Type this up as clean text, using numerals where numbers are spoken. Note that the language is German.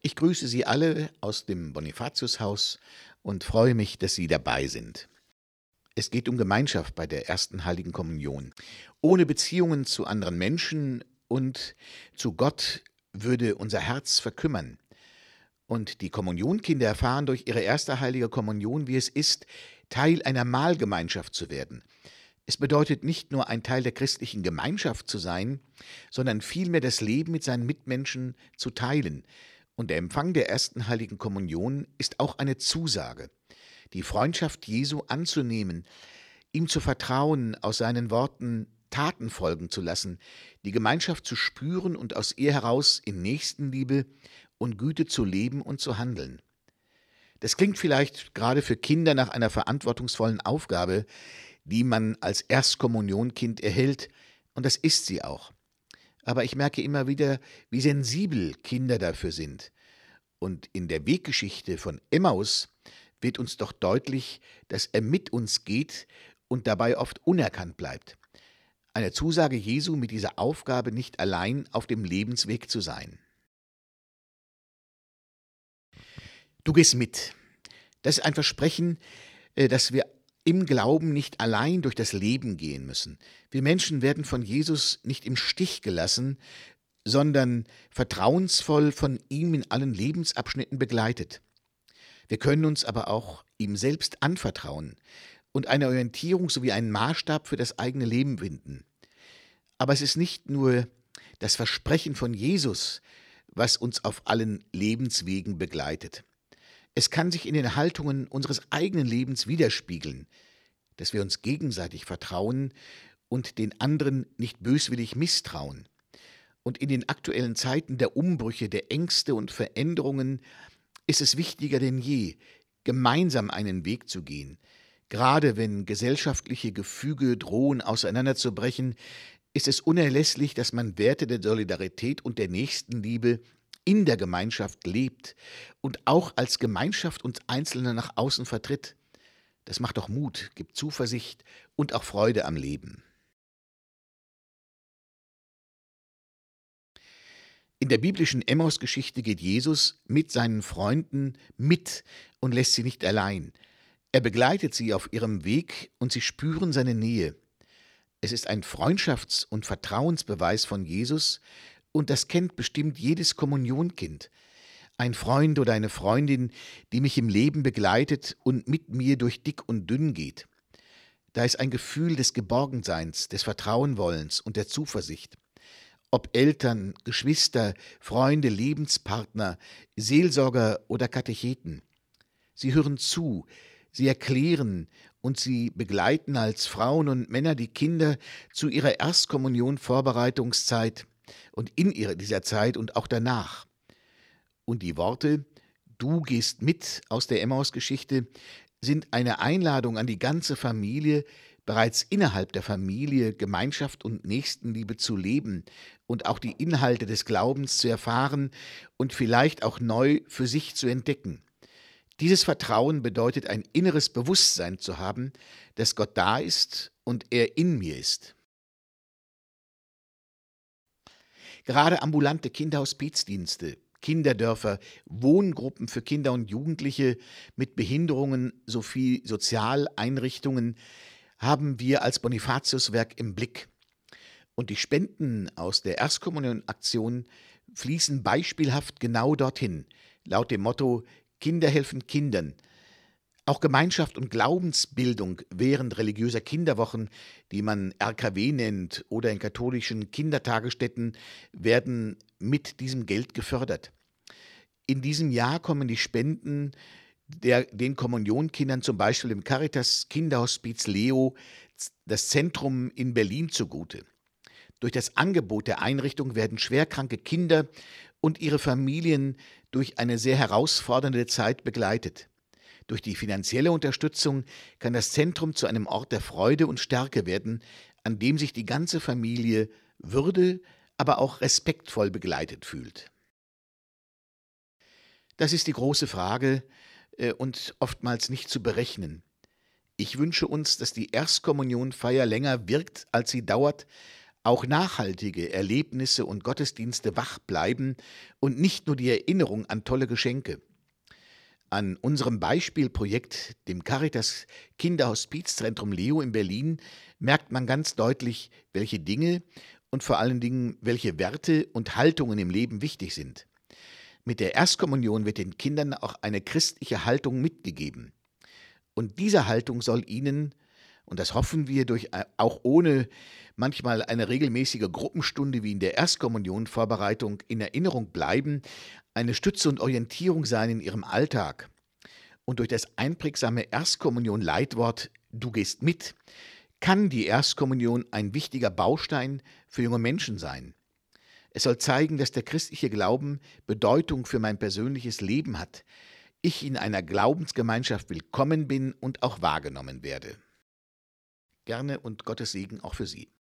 Ich grüße Sie alle aus dem Bonifatiushaus und freue mich, dass Sie dabei sind. Es geht um Gemeinschaft bei der ersten Heiligen Kommunion. Ohne Beziehungen zu anderen Menschen und zu Gott würde unser Herz verkümmern. Und die Kommunionkinder erfahren durch ihre erste Heilige Kommunion, wie es ist, Teil einer Mahlgemeinschaft zu werden. Es bedeutet nicht nur ein Teil der christlichen Gemeinschaft zu sein, sondern vielmehr das Leben mit seinen Mitmenschen zu teilen. Und der Empfang der ersten Heiligen Kommunion ist auch eine Zusage, die Freundschaft Jesu anzunehmen, ihm zu vertrauen, aus seinen Worten Taten folgen zu lassen, die Gemeinschaft zu spüren und aus ihr heraus in Nächstenliebe und Güte zu leben und zu handeln. Das klingt vielleicht gerade für Kinder nach einer verantwortungsvollen Aufgabe, die man als Erstkommunionkind erhält, und das ist sie auch. Aber ich merke immer wieder, wie sensibel Kinder dafür sind. Und in der Weggeschichte von Emmaus wird uns doch deutlich, dass er mit uns geht und dabei oft unerkannt bleibt. Eine Zusage Jesu, mit dieser Aufgabe nicht allein auf dem Lebensweg zu sein. Du gehst mit. Das ist ein Versprechen, dass wir im Glauben nicht allein durch das Leben gehen müssen. Wir Menschen werden von Jesus nicht im Stich gelassen, sondern vertrauensvoll von ihm in allen Lebensabschnitten begleitet. Wir können uns aber auch ihm selbst anvertrauen und eine Orientierung sowie einen Maßstab für das eigene Leben finden. Aber es ist nicht nur das Versprechen von Jesus, was uns auf allen Lebenswegen begleitet. Es kann sich in den Haltungen unseres eigenen Lebens widerspiegeln, dass wir uns gegenseitig vertrauen und den anderen nicht böswillig misstrauen. Und in den aktuellen Zeiten der Umbrüche, der Ängste und Veränderungen ist es wichtiger denn je, gemeinsam einen Weg zu gehen. Gerade wenn gesellschaftliche Gefüge drohen auseinanderzubrechen, ist es unerlässlich, dass man Werte der Solidarität und der Nächstenliebe in der Gemeinschaft lebt und auch als Gemeinschaft uns Einzelne nach außen vertritt. Das macht doch Mut, gibt Zuversicht und auch Freude am Leben. In der biblischen Emmaus-Geschichte geht Jesus mit seinen Freunden mit und lässt sie nicht allein. Er begleitet sie auf ihrem Weg und sie spüren seine Nähe. Es ist ein Freundschafts- und Vertrauensbeweis von Jesus, und das kennt bestimmt jedes Kommunionkind. Ein Freund oder eine Freundin, die mich im Leben begleitet und mit mir durch dick und dünn geht. Da ist ein Gefühl des Geborgenseins, des Vertrauenwollens und der Zuversicht. Ob Eltern, Geschwister, Freunde, Lebenspartner, Seelsorger oder Katecheten. Sie hören zu, sie erklären und sie begleiten als Frauen und Männer die Kinder zu ihrer Erstkommunion-Vorbereitungszeit und in dieser Zeit und auch danach. Und die Worte „Du gehst mit" aus der Emmaus-Geschichte sind eine Einladung an die ganze Familie, bereits innerhalb der Familie Gemeinschaft und Nächstenliebe zu leben und auch die Inhalte des Glaubens zu erfahren und vielleicht auch neu für sich zu entdecken. Dieses Vertrauen bedeutet, ein inneres Bewusstsein zu haben, dass Gott da ist und er in mir ist. Gerade ambulante Kinderhospizdienste, Kinderdörfer, Wohngruppen für Kinder und Jugendliche mit Behinderungen sowie Sozialeinrichtungen haben wir als Bonifatiuswerk im Blick. Und die Spenden aus der Erstkommunionaktion fließen beispielhaft genau dorthin, laut dem Motto „Kinder helfen Kindern". Auch Gemeinschaft und Glaubensbildung während religiöser Kinderwochen, die man RKW nennt, oder in katholischen Kindertagesstätten, werden mit diesem Geld gefördert. In diesem Jahr kommen die Spenden den Kommunionkindern zum Beispiel im Caritas Kinderhospiz Leo, das Zentrum in Berlin, zugute. Durch das Angebot der Einrichtung werden schwerkranke Kinder und ihre Familien durch eine sehr herausfordernde Zeit begleitet. Durch die finanzielle Unterstützung kann das Zentrum zu einem Ort der Freude und Stärke werden, an dem sich die ganze Familie aber auch respektvoll begleitet fühlt. Das ist die große Frage und oftmals nicht zu berechnen. Ich wünsche uns, dass die Erstkommunionfeier länger wirkt, als sie dauert, auch nachhaltige Erlebnisse und Gottesdienste wach bleiben und nicht nur die Erinnerung an tolle Geschenke. An unserem Beispielprojekt, dem Caritas Kinderhospizzentrum Leo in Berlin, merkt man ganz deutlich, welche Dinge und vor allen Dingen welche Werte und Haltungen im Leben wichtig sind. Mit der Erstkommunion wird den Kindern auch eine christliche Haltung mitgegeben. Und diese Haltung soll ihnen, und das hoffen wir auch ohne manchmal eine regelmäßige Gruppenstunde wie in der Erstkommunion-Vorbereitung in Erinnerung bleiben, eine Stütze und Orientierung sein in ihrem Alltag. Und durch das einprägsame Erstkommunion-Leitwort „Du gehst mit“ kann die Erstkommunion ein wichtiger Baustein für junge Menschen sein. Es soll zeigen, dass der christliche Glauben Bedeutung für mein persönliches Leben hat, ich in einer Glaubensgemeinschaft willkommen bin und auch wahrgenommen werde. Gerne und Gottes Segen auch für Sie.